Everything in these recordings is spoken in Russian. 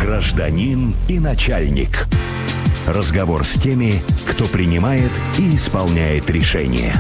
Гражданин и начальник. Разговор с теми, кто принимает и исполняет решения.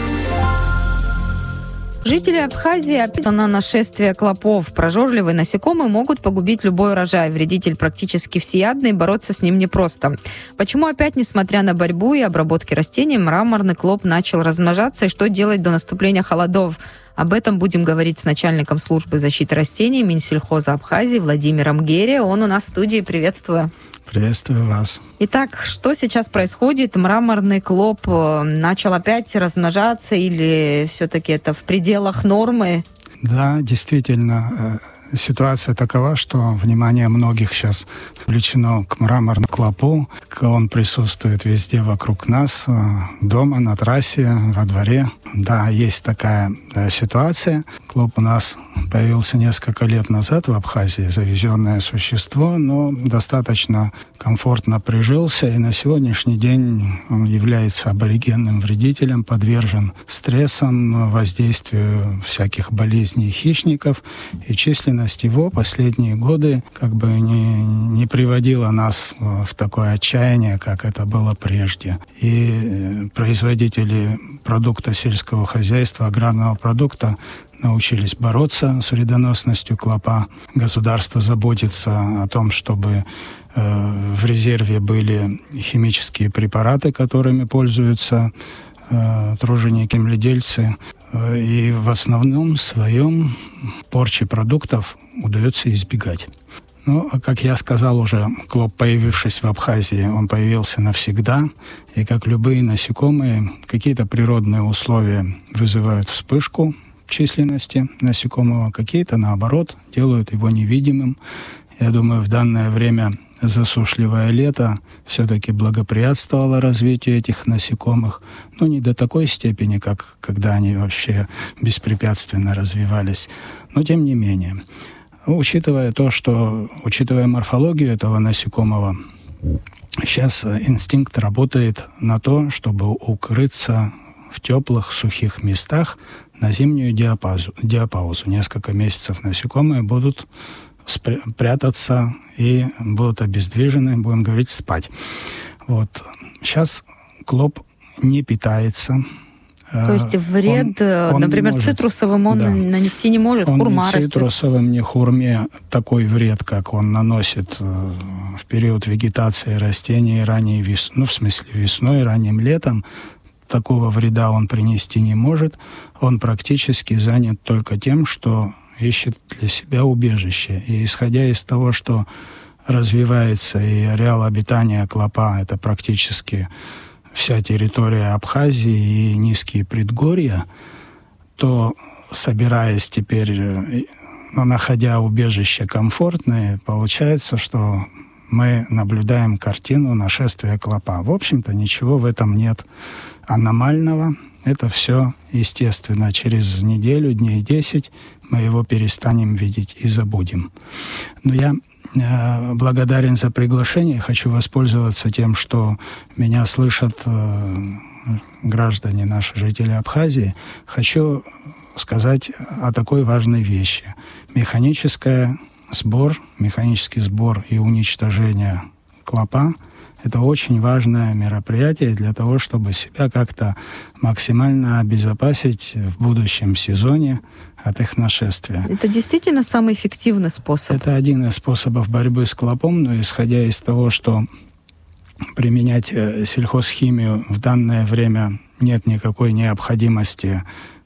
Жители Абхазии описаны на нашествие клопов. Прожорливые насекомые могут погубить любой урожай. Вредитель практически всеядный, бороться с ним непросто. Почему опять, несмотря на борьбу и обработки растений, мраморный клоп начал размножаться и что делать до наступления холодов? Об этом будем говорить с начальником службы защиты растений Минсельхоза Абхазии Владимиром Герия. Он у нас в студии. Приветствую. Приветствую вас. Итак, что сейчас происходит? Мраморный клоп начал опять размножаться или все-таки это в пределах нормы? Да, действительно, ситуация такова, что внимание многих сейчас привлечено к мраморному клопу. Он присутствует везде вокруг нас, дома, на трассе, во дворе. Да, есть такая ситуация. Клоп у нас появился несколько лет назад в Абхазии, завезенное существо, но достаточно комфортно прижился, и на сегодняшний день он является аборигенным вредителем, подвержен стрессам, воздействию всяких болезней хищников, и численность его последние годы не приводила нас в такое отчаяние, как это было прежде. И производители продукта сельского хозяйства, аграрного продукта научились бороться с вредоносностью клопа. Государство заботится о том, чтобы в резерве были химические препараты, которыми пользуются труженики-земледельцы. И в основном своем порчи продуктов удается избегать. Ну, как я сказал уже, клоп, появившись в Абхазии, он появился навсегда. И как любые насекомые, какие-то природные условия вызывают вспышку численности насекомого, какие-то, наоборот, делают его невидимым. Я думаю, в данное время засушливое лето все-таки благоприятствовало развитию этих насекомых, но не до такой степени, как когда они вообще беспрепятственно развивались, но тем не менее. Учитывая морфологию этого насекомого, сейчас инстинкт работает на то, чтобы укрыться в теплых, сухих местах на зимнюю диапаузу. Несколько месяцев насекомые будут прятаться и будут обездвижены, будем говорить, спать. Вот. Сейчас клоп не питается. То есть вред, например, цитрусовым он нанести не может, хурма растет? Он ни цитрусовым, ни хурме такой вред, как он наносит в период вегетации растений ранней весной, в смысле весной, ранним летом, такого вреда он принести не может. Он практически занят только тем, что ищет для себя убежище. И исходя из того, что развивается и ареал обитания клопа, это практически вся территория Абхазии и низкие предгорья, то, собираясь теперь, находя убежище комфортное, получается, что мы наблюдаем картину нашествия клопа. В общем-то, ничего в этом нет аномального. Это все естественно. Через неделю, дней 10 мы его перестанем видеть и забудем. Но я благодарен за приглашение. Хочу воспользоваться тем, что меня слышат граждане, наши жители Абхазии. Хочу сказать о такой важной вещи. Механический сбор и уничтожение клопа — это очень важное мероприятие для того, чтобы себя как-то максимально обезопасить в будущем сезоне от их нашествия. Это действительно самый эффективный способ? Это один из способов борьбы с клопом, но исходя из того, что применять сельхозхимию в данное время нет никакой необходимости,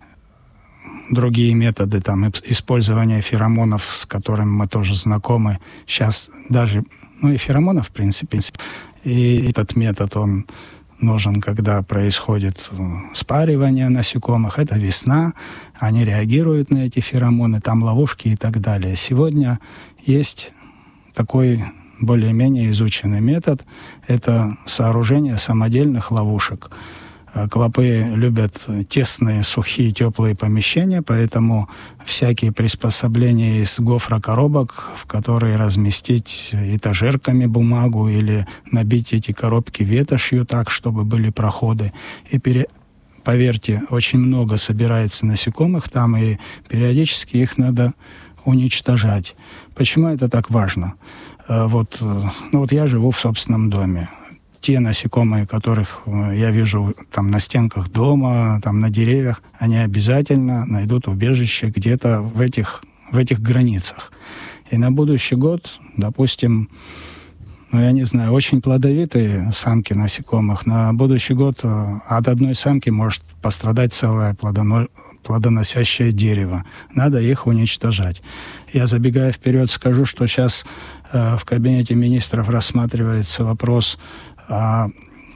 другие методы использования феромонов, с которыми мы тоже знакомы, сейчас даже, и феромонов, в принципе, и этот метод, он нужен, когда происходит спаривание насекомых. Это весна, они реагируют на эти феромоны, там ловушки и так далее. Сегодня есть такой более-менее изученный метод. Это сооружение самодельных ловушек. Клопы любят тесные, сухие, теплые помещения, поэтому всякие приспособления из гофрокоробок, в которые разместить этажерками бумагу или набить эти коробки ветошью так, чтобы были проходы. И поверьте, очень много собирается насекомых там, и периодически их надо уничтожать. Почему это так важно? Вот я живу в собственном доме. Те насекомые, которых я вижу там на стенках дома, там на деревьях, они обязательно найдут убежище где-то в этих границах. И на будущий год, допустим, я не знаю, очень плодовитые самки насекомых, на будущий год от одной самки может пострадать целое плодоносящее дерево. Надо их уничтожать. Я, забегая вперед, скажу, что сейчас в кабинете министров рассматривается вопрос о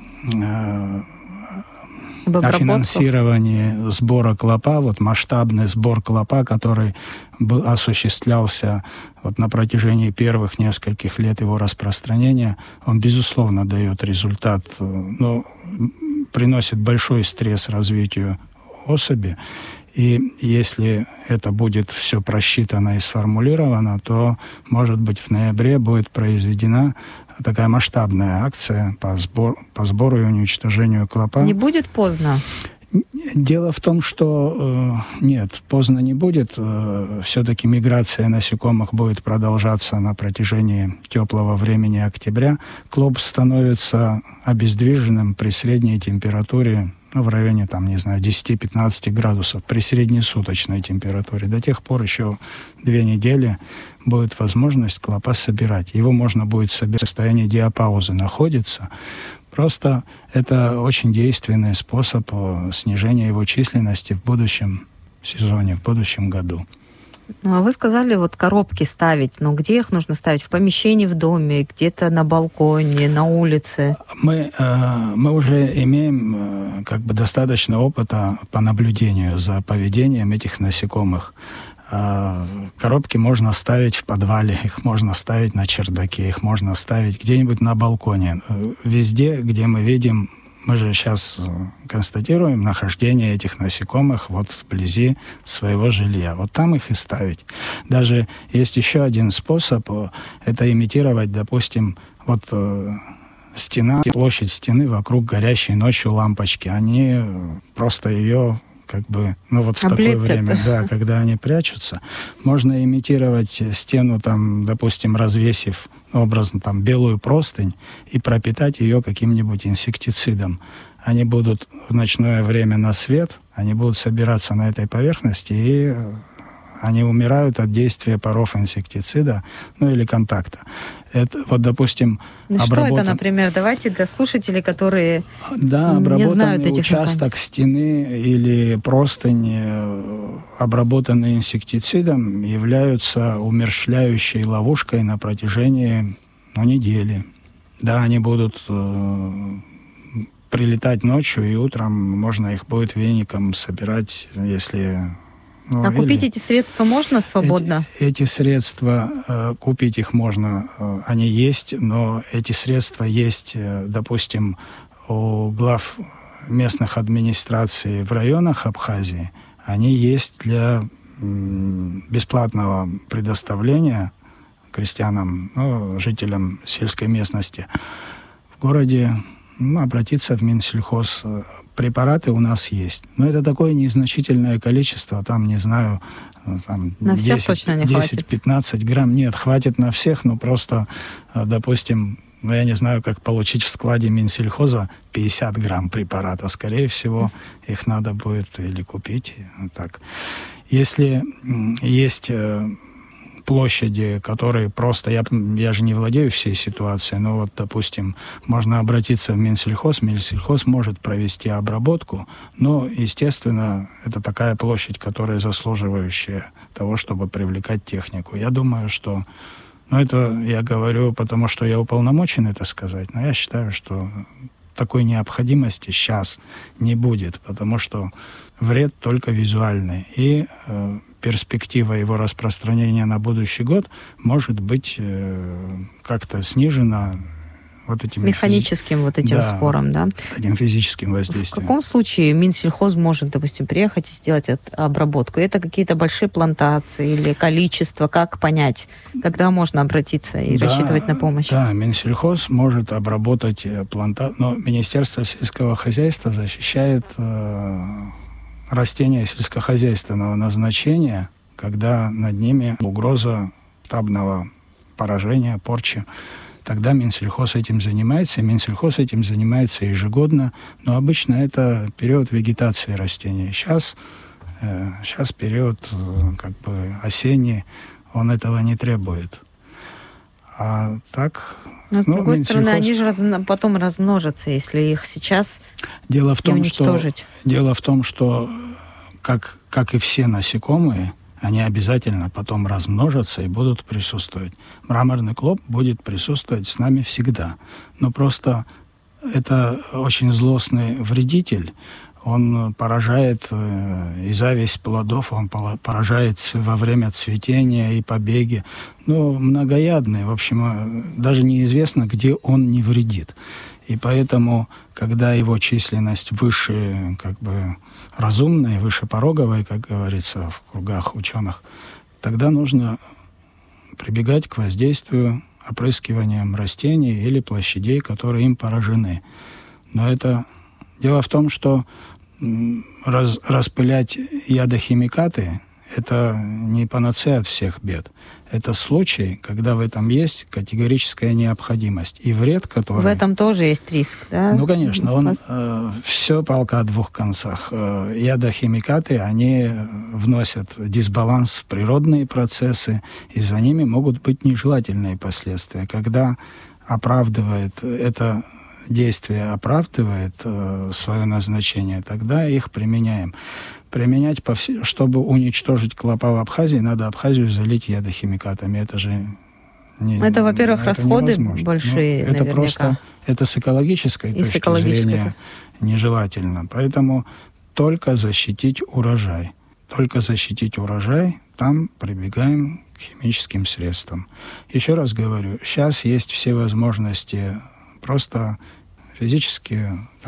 финансировании сбора клопа, масштабный сбор клопа, который осуществлялся на протяжении первых нескольких лет его распространения, он, безусловно, дает результат, но приносит большой стресс развитию особи. И если это будет все просчитано и сформулировано, то, может быть, в ноябре будет произведена такая масштабная акция по сбору и уничтожению клопа. Не будет поздно? Дело в том, что нет, поздно не будет. Все-таки миграция насекомых будет продолжаться на протяжении теплого времени октября. Клоп становится обездвиженным при средней температуре в районе, 10-15 градусов, при среднесуточной температуре. До тех пор еще 2 недели будет возможность клопа собирать. Его можно будет собирать в состоянии диапаузы находится. Просто это очень действенный способ снижения его численности в будущем сезоне, в будущем году. А вы сказали, коробки ставить, но где их нужно ставить? В помещении, в доме, где-то на балконе, на улице? Мы уже имеем достаточно опыта по наблюдению за поведением этих насекомых. Коробки можно ставить в подвале, их можно ставить на чердаке, их можно ставить где-нибудь на балконе. Везде, где мы видим, мы же сейчас констатируем нахождение этих насекомых вблизи своего жилья. Там их и ставить. Даже есть еще один способ, это имитировать, допустим, стена, площадь стены вокруг горящей ночью лампочки. Они просто ее в такое время, когда они прячутся, можно имитировать стену, допустим, развесив образно белую простынь и пропитать ее каким-нибудь инсектицидом. Они будут в ночное время на свет, они будут собираться на этой поверхности, и они умирают от действия паров инсектицида, или контакта. Это, допустим, Что это, например? Давайте для слушателей, которые не знают этих участок стены или простынь, обработанный инсектицидом, являются умерщвляющей ловушкой на протяжении недели. Да, они будут прилетать ночью, и утром можно их будет веником собирать, если... купить эти средства можно свободно? Эти средства, купить их можно, они есть, но эти средства есть, допустим, у глав местных администраций в районах Абхазии. Они есть для бесплатного предоставления крестьянам, жителям сельской местности. В городе обратиться в Минсельхоз. Препараты у нас есть. Но это такое незначительное количество, не знаю, на всех точно не хватит. 10-15 грамм. Нет, хватит на всех, но просто, допустим, я не знаю, как получить в складе Минсельхоза 50 грамм препарата. Скорее всего, их надо будет или купить. Если есть площади, которые просто... Я же не владею всей ситуацией, но допустим, можно обратиться в Минсельхоз. Минсельхоз может провести обработку, но, естественно, это такая площадь, которая заслуживающая того, чтобы привлекать технику. Я думаю, что... это я говорю, потому что я уполномочен это сказать, но я считаю, что такой необходимости сейчас не будет, потому что вред только визуальный. И перспектива его распространения на будущий год может быть как-то снижена этим механическим спором, да? Этим физическим воздействием. В каком случае Минсельхоз может, допустим, приехать и сделать обработку? Это какие-то большие плантации или количество? Как понять, когда можно обратиться и рассчитывать на помощь? Да, Минсельхоз может обработать плантации, но Министерство сельского хозяйства защищает растения сельскохозяйственного назначения, когда над ними угроза масштабного поражения, порчи. Тогда Минсельхоз этим занимается, и Минсельхоз этим занимается ежегодно, но обычно это период вегетации растений. Сейчас период как бы осенний, он этого не требует. А так... Но, с другой стороны, они же потом размножатся, если их сейчас не уничтожить. Дело в том, что как и все насекомые, они обязательно потом размножатся и будут присутствовать. Мраморный клоп будет присутствовать с нами всегда. Но просто это очень злостный вредитель. Он поражает и зависть плодов, он поражает во время цветения и побеги. Ну, многоядный, в общем, даже неизвестно, где он не вредит. И поэтому, когда его численность выше, как бы, разумной, выше пороговой, как говорится в кругах ученых, тогда нужно прибегать к воздействию опрыскиванием растений или площадей, которые им поражены. Но это... Дело в том, что распылять ядохимикаты – это не панацея от всех бед. Это случай, когда в этом есть категорическая необходимость. И вред, который... В этом тоже есть риск, да? Ну, конечно. Все палка о двух концах. Ядохимикаты, они вносят дисбаланс в природные процессы, и за ними могут быть нежелательные последствия. Когда это действие оправдывает свое назначение, тогда их применяем. Применять, чтобы уничтожить клопа в Абхазии, надо Абхазию залить ядохимикатами. Это же это, во-первых, расходы невозможно. большие, это наверняка. Просто это с экологической точки зрения нежелательно. Поэтому только защитить урожай. Только защитить урожай, там прибегаем к химическим средствам. Еще раз говорю, сейчас есть все возможности просто физически,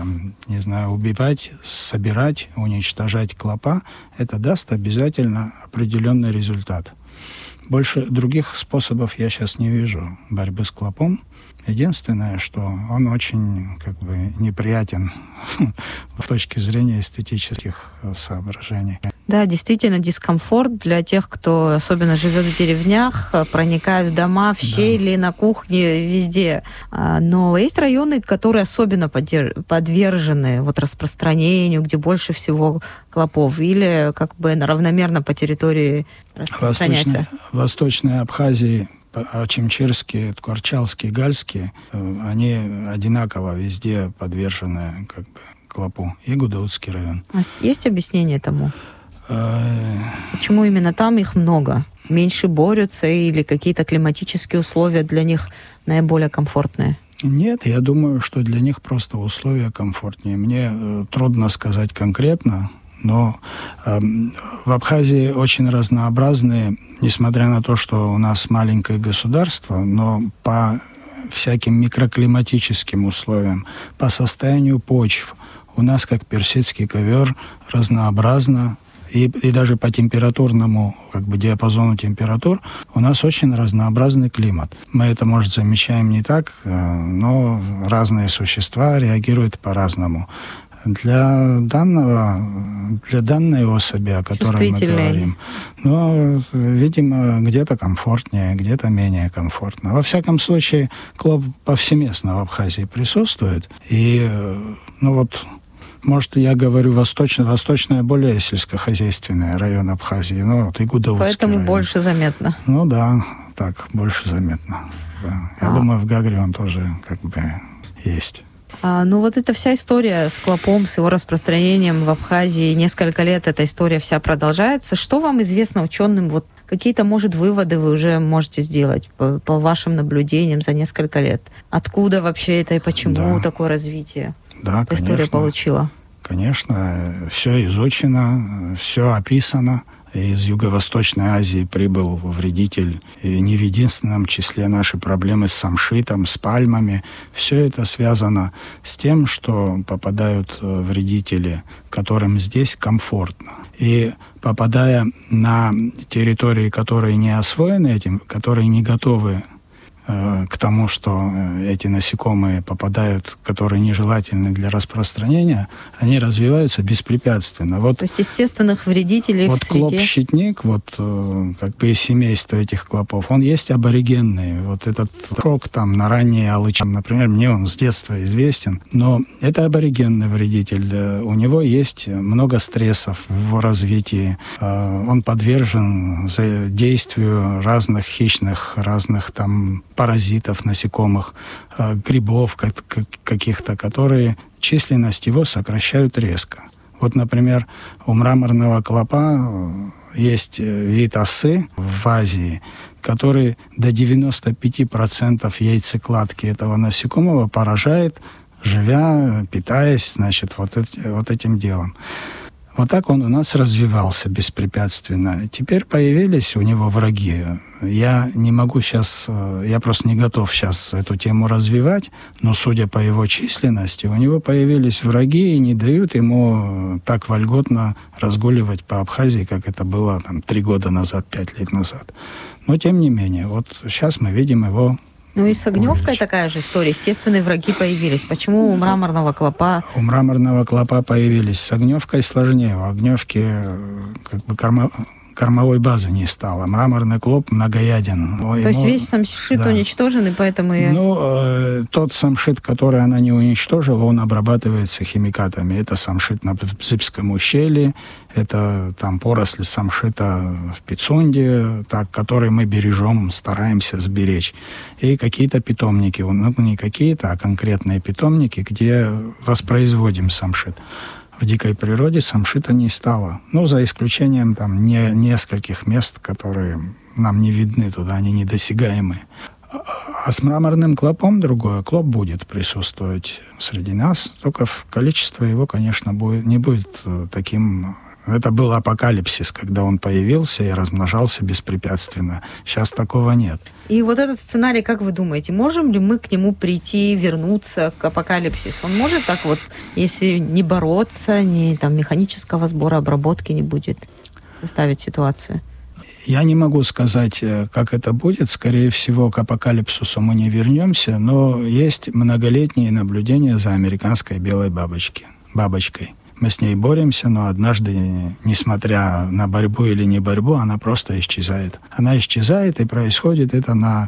убивать, собирать, уничтожать клопа. Это даст обязательно определенный результат. Больше других способов я сейчас не вижу борьбы с клопом. Единственное, что он очень неприятен с точки зрения эстетических соображений. Да, действительно, дискомфорт для тех, кто особенно живет в деревнях, проникает в дома, в щели, на кухне, везде. Но есть районы, которые особенно подвержены распространению, где больше всего клопов, или равномерно по территории распространяется. Восточная Абхазия, Чимчирские, Ткварчалские, Гальские, они одинаково везде подвержены клопу. И Гудаутский район. А есть объяснение тому? Почему именно там их много? Меньше борются или какие-то климатические условия для них наиболее комфортные? Нет, я думаю, что для них просто условия комфортнее. Мне трудно сказать конкретно, но в Абхазии очень разнообразные, несмотря на то, что у нас маленькое государство, но по всяким микроклиматическим условиям, по состоянию почв, у нас, как персидский ковер, разнообразно, и даже по температурному диапазону температур у нас очень разнообразный климат. Мы это, может, замечаем не так, но разные существа реагируют по-разному. Для данной особи, о которой мы говорим, видимо, где-то комфортнее, где-то менее комфортно. Во всяком случае, клоп повсеместно в Абхазии присутствует. И, может, я говорю восточная, более сельскохозяйственная район Абхазии, и Гудаутский Поэтому район. Больше заметно. Больше заметно. Да. Я думаю, в Гагре он тоже есть. Эта вся история с клопом, с его распространением в Абхазии, несколько лет эта история вся продолжается. Что вам известно ученым? Какие-то, может, выводы вы уже можете сделать по вашим наблюдениям за несколько лет? Откуда вообще это и почему такое развитие? Да, эта история получила? Конечно, все изучено, все описано. Из Юго-Восточной Азии прибыл вредитель. И не в единственном числе наши проблемы с самшитом, с пальмами. Все это связано с тем, что попадают вредители, которым здесь комфортно. И попадая на территории, которые не освоены этим, которые не готовы к тому, что эти насекомые попадают, которые нежелательны для распространения, они развиваются беспрепятственно. Вот, то есть естественных вредителей в среде. Вот клоп-щитник, как бы из семейства этих клопов, он есть аборигенный. Вот этот рог там на ранние алычи, например, мне он с детства известен, но это аборигенный вредитель. У него есть много стрессов в его развитии. Он подвержен действию разных хищных, разных там паразитов, насекомых, грибов каких-то, которые численность его сокращают резко. Вот, например, у мраморного клопа есть вид осы в Азии, который до 95% яйцекладки этого насекомого поражает, живя, питаясь, значит, вот этим делом. Вот так он у нас развивался беспрепятственно. Теперь появились у него враги. Я не могу сейчас, я просто не готов сейчас эту тему развивать, но судя по его численности, у него появились враги и не дают ему так вольготно разгуливать по Абхазии, как это было там 3 года назад, 5 лет назад. Но тем не менее, вот сейчас мы видим его. Ну и с огневкой такая же история. Естественные враги появились. Почему у мраморного клопа? У мраморного клопа появились. С огневкой сложнее. У огневки как бы кормовой базы не стало. Мраморный клоп многояден. То есть весь самшит уничтожен, и поэтому... тот самшит, который она не уничтожила, он обрабатывается химикатами. Это самшит на Бзыбском ущелье, это там поросли самшита в Пицунде, который мы бережем, стараемся сберечь. И какие-то питомники, не какие-то, а конкретные питомники, где воспроизводим самшит. В дикой природе самшита не стало. За исключением там нескольких мест, которые нам не видны туда, они недосягаемы. А с мраморным клопом другое. Клоп будет присутствовать среди нас, только количество его, конечно, не будет таким... Это был апокалипсис, когда он появился и размножался беспрепятственно. Сейчас такого нет. И вот этот сценарий, как вы думаете, можем ли мы к нему прийти, вернуться к апокалипсису? Он может так вот, если не бороться, ни там механического сбора, обработки не будет, составить ситуацию? Я не могу сказать, как это будет. Скорее всего, к апокалипсису мы не вернемся, но есть многолетние наблюдения за американской белой бабочкой. Мы с ней боремся, но однажды, несмотря на борьбу или не борьбу, она просто исчезает. Она исчезает, и происходит это на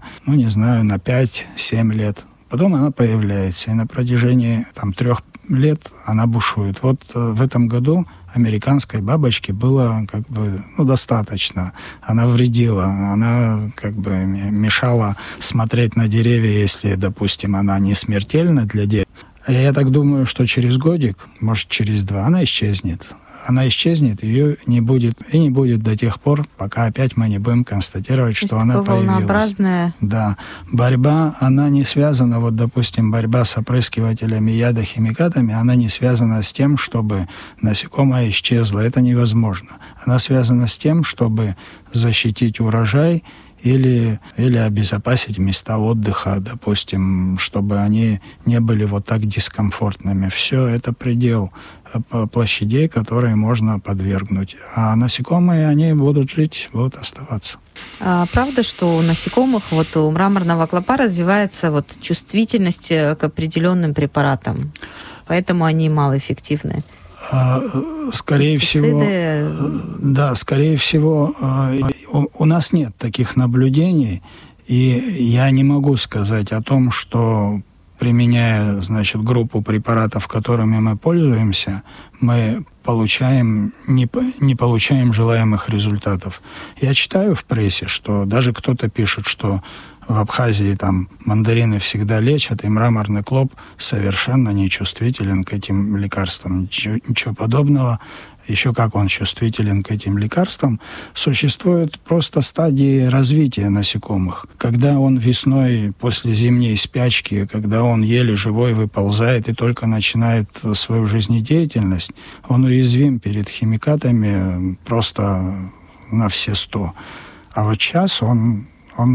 5-7 лет. Потом она появляется, и на протяжении 3 лет она бушует. Вот в этом году американской бабочке было достаточно. Она вредила, она мешала смотреть на деревья, если, допустим, она не смертельна для деревьев. Я так думаю, что через годик, может, через 2, она исчезнет. Она исчезнет, ее не будет. И не будет до тех пор, пока опять мы не будем констатировать, что она появилась. Волнообразная. Да. Борьба, она не связана, допустим, борьба с опрыскивателями ядохимикатами, она не связана с тем, чтобы насекомое исчезло. Это невозможно. Она связана с тем, чтобы защитить урожай, или обезопасить места отдыха, допустим, чтобы они не были вот так дискомфортными. Все это предел площадей, которые можно подвергнуть. А насекомые, они будут жить, будут оставаться. А правда, что у насекомых, у мраморного клопа развивается чувствительность к определенным препаратам, поэтому они малоэффективны? Скорее всего, у нас нет таких наблюдений, и я не могу сказать о том, что, применяя, группу препаратов, которыми мы пользуемся, мы не получаем желаемых результатов. Я читаю в прессе, что даже кто-то пишет, что в Абхазии мандарины всегда лечат, и мраморный клоп совершенно не чувствителен к этим лекарствам. Ничего подобного. Еще как он чувствителен к этим лекарствам. Существуют просто стадии развития насекомых. Когда он весной после зимней спячки, когда он еле живой выползает и только начинает свою жизнедеятельность, он уязвим перед химикатами просто на все 100. А вот сейчас он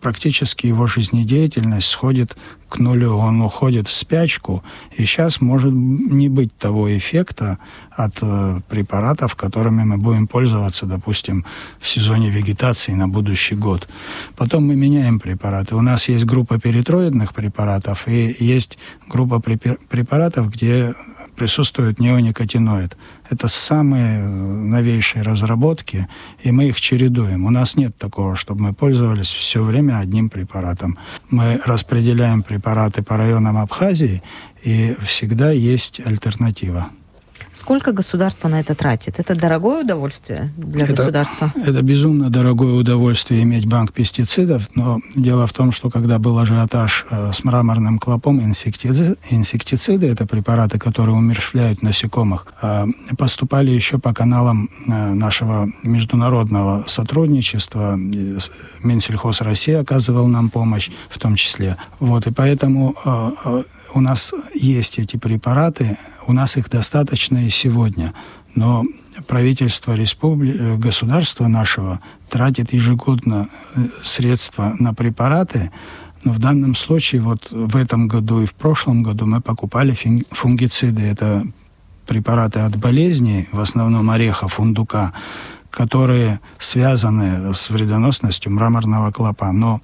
практически его жизнедеятельность сходит к нулю, он уходит в спячку, и сейчас может не быть того эффекта от препаратов, которыми мы будем пользоваться, допустим, в сезоне вегетации на будущий год. Потом мы меняем препараты. У нас есть группа перитроидных препаратов и есть группа препаратов, где присутствует неоникотиноид. Это самые новейшие разработки, и мы их чередуем. У нас нет такого, чтобы мы пользовались все время одним препаратом. Мы распределяем препараты по районам Абхазии, и всегда есть альтернатива. Сколько государство на это тратит? Это дорогое удовольствие для государства? Это безумно дорогое удовольствие иметь банк пестицидов, но дело в том, что когда был ажиотаж с мраморным клопом, инсектициды, это препараты, которые умерщвляют насекомых, поступали еще по каналам нашего международного сотрудничества. Минсельхоз России оказывал нам помощь в том числе. Вот, и поэтому у нас есть эти препараты, у нас их достаточно и сегодня, но правительство государства нашего тратит ежегодно средства на препараты, но в данном случае вот в этом году и в прошлом году мы покупали фунгициды, это препараты от болезней, в основном ореха, фундука, которые связаны с вредоносностью мраморного клопа, но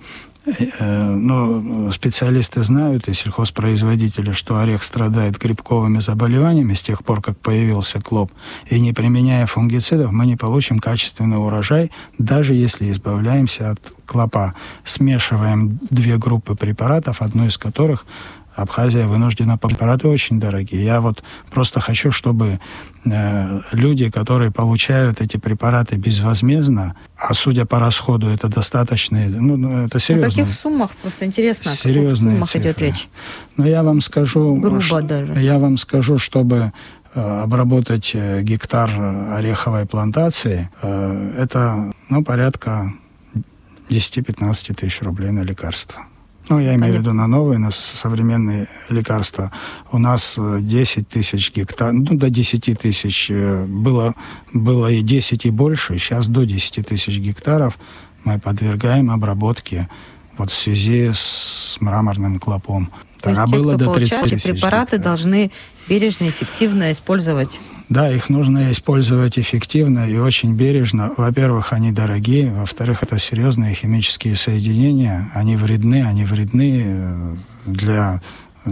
специалисты знают, и сельхозпроизводители, что орех страдает грибковыми заболеваниями с тех пор, как появился клоп. И не применяя фунгицидов, мы не получим качественный урожай, даже если избавляемся от клопа. Смешиваем две группы препаратов, одну из которых Абхазия вынуждена. Препараты очень дорогие. Я вот просто хочу, чтобы люди, которые получают эти препараты безвозмездно, а судя по расходу, это достаточно, это серьезно. О каких суммах? Просто интересно, о каких суммах цифры. Идет речь? Но я вам скажу, грубо даже. Я вам скажу, чтобы обработать гектар ореховой плантации, это порядка 10-15 тысяч рублей на лекарства. Я имею в виду на новые, на современные лекарства. У нас 10 тысяч гектаров, до 10 тысяч, было и 10, и больше, сейчас до 10 тысяч гектаров мы подвергаем обработке в связи с мраморным клопом. То есть те, кто получают эти препараты, должны бережно и эффективно использовать? Да, их нужно использовать эффективно и очень бережно. Во-первых, они дорогие. Во-вторых, это серьезные химические соединения. Они вредны для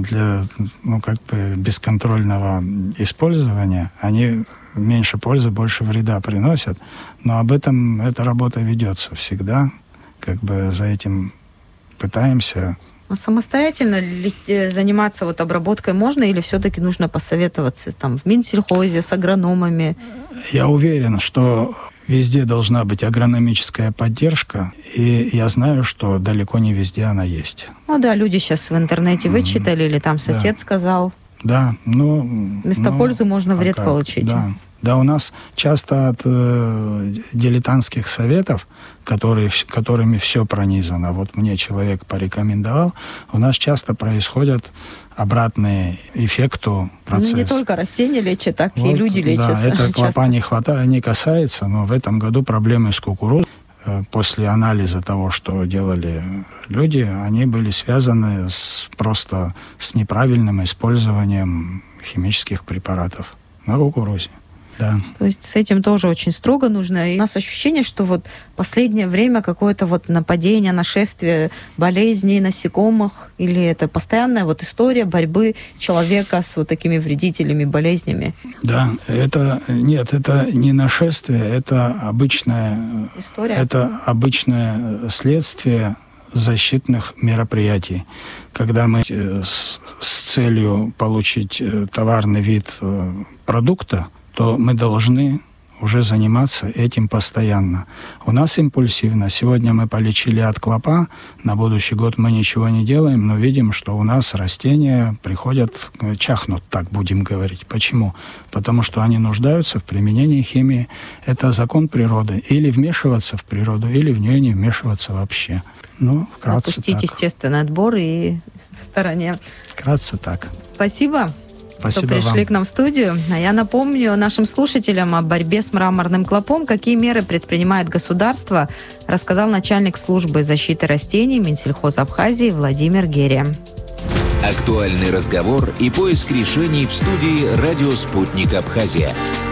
бесконтрольного использования. Они меньше пользы, больше вреда приносят. Но об этом эта работа ведется всегда. За этим пытаемся. А самостоятельно заниматься обработкой можно или все-таки нужно посоветоваться в Минсельхозе с агрономами? Я уверен, что везде должна быть агрономическая поддержка, и я знаю, что далеко не везде она есть. Люди сейчас в интернете вычитали, или там сосед сказал. Да, вместо пользы можно вред получить. Да, у нас часто от дилетантских советов, которыми все пронизано, мне человек порекомендовал, у нас часто происходят обратные эффекту процессы. Не только растения лечат, так и люди лечатся. Да, это клопа не касается, но в этом году проблемы с кукурузой, после анализа того, что делали люди, они были связаны просто с неправильным использованием химических препаратов на кукурузе. Да. То есть с этим тоже очень строго нужно. И у нас ощущение, что последнее время какое-то нападение, нашествие болезней, насекомых, или это постоянная это борьбы человека с такими вредителями, болезнями? Да, это не нашествие, это обычная история. Это обычное следствие защитных мероприятий. Когда мы с целью получить товарный вид продукта, то мы должны уже заниматься этим постоянно. У нас импульсивно. Сегодня мы полечили от клопа, на будущий год мы ничего не делаем, но видим, что у нас растения чахнут, так будем говорить. Почему? Потому что они нуждаются в применении химии. Это закон природы. Или вмешиваться в природу, или в нее не вмешиваться вообще. Вкратце Опустить так. естественный отбор и в стороне. Вкратце так. Спасибо. Спасибо что пришли вам. к нам в студию. А я напомню нашим слушателям о борьбе с мраморным клопом, какие меры предпринимает государство, рассказал начальник службы защиты растений Минсельхоза Абхазии Владимир Герия. Актуальный разговор и поиск решений в студии «Радио Спутник Абхазия».